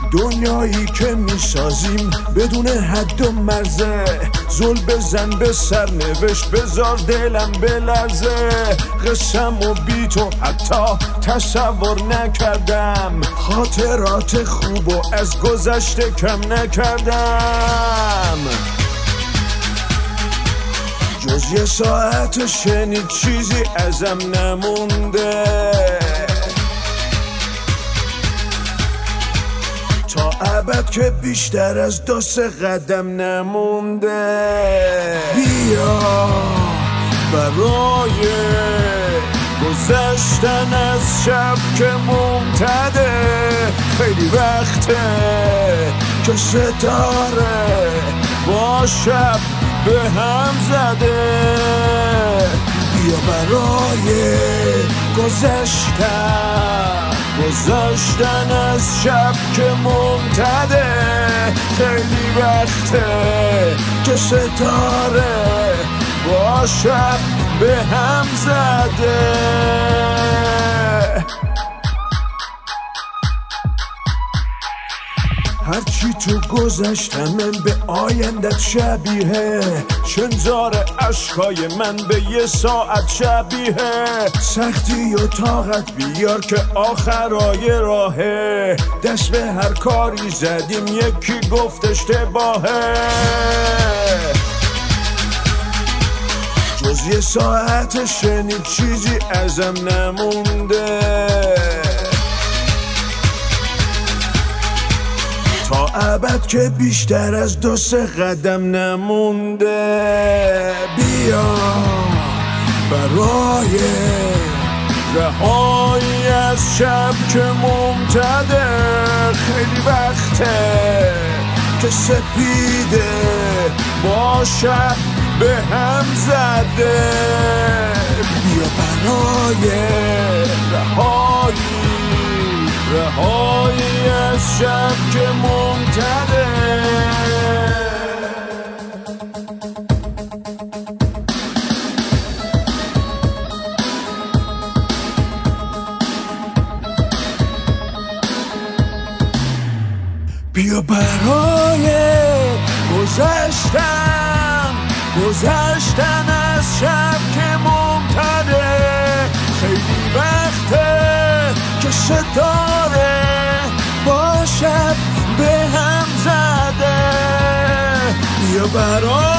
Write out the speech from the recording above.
دنیایی که میسازیم بدون حد و مرزه، زل بزن به سرنوشت بذار دلم بلرزه. قسم و بی تو حتی تصور نکردم، خاطرات خوب و از گذشته کم نکردم. جز یه ساعت شنید چیزی ازم نمونده، تا ابد که بیشتر از 2 قدم نمونده. بیا برای گذشتن از شب که ممتده، خیلی وقته که ستاره با شب به هم زده. بیا برای گذشتن از شب که ممتده، خیلی وقته که ستاره با شب به هم زده. هرچی تو گذشتم به آیندت شبیه، شنزار عشقای من به یه ساعت شبیه. سختی و طاقت بیار که آخرای راهه، دست به هر کاری زدیم یکی گفت اشتباهه. جز یه ساعت شنید چیزی ازم نمونده، تا ابد که بیشتر از 2 قدم نمونده. بیا برای رهایی از شب که ممتده، خیلی وقته که سپیده با شب به هم زده. بیا برای رهایی از شب که ممتده. بیا برای گذشتن از شب که ممتده، خیلی وقته که ستاره با شب به هم زده. بیا برای